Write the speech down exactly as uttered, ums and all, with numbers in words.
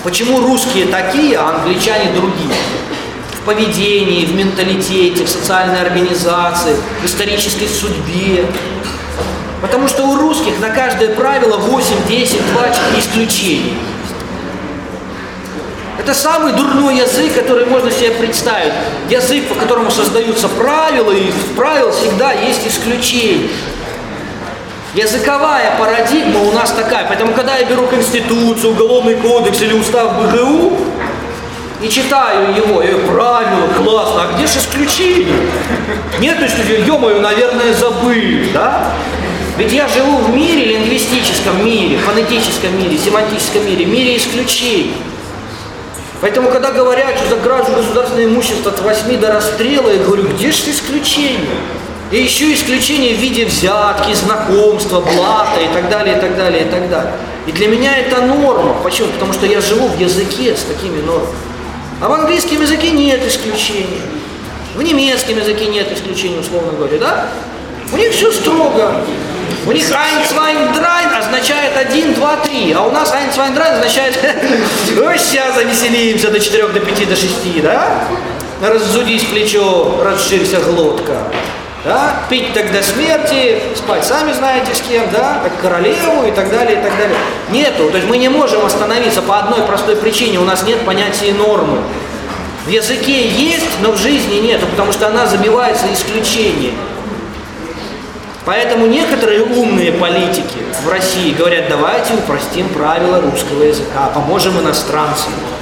Почему русские такие, а англичане другие? В поведении, в менталитете, в социальной организации, в исторической судьбе. Потому что у русских на каждое правило восемь, десять, двадцать исключений. Это самый дурной язык, который можно себе представить. Язык, по которому создаются правила, и в правил всегда есть исключения. Языковая парадигма у нас такая. Поэтому, когда я беру Конституцию, Уголовный кодекс или устав бэ гэ у и читаю его, я правила, классно, а где же исключения? Нет исключений, ё-моё, наверное, забыли, да? Ведь я живу в мире, лингвистическом мире, фонетическом мире, семантическом мире, мире исключений. Поэтому, когда говорят, что за кражу государственного имущества от восьми до расстрела, я говорю, где же исключения? И еще исключения в виде взятки, знакомства, блата и так далее, и так далее, и так далее. И для меня это норма. Почему? Потому что я живу в языке с такими нормами. А в английском языке нет исключений. В немецком языке нет исключений, условно говоря, да? У них все строго. У них eins, zwei, drei означает один, два, три, а у нас eins, zwei, drei означает ой, сейчас завеселимся до четырех, до пяти, до шести, да? Раззудись плечо, расширься глотка. Да? Пить так до смерти, спать сами знаете с кем, да? Как королеву и так далее, и так далее. Нету, то есть мы не можем остановиться по одной простой причине, у нас нет понятия нормы. В языке есть, но в жизни нету, потому что она забивается исключениями. Поэтому некоторые умные политики в России говорят, давайте упростим правила русского языка, поможем иностранцам.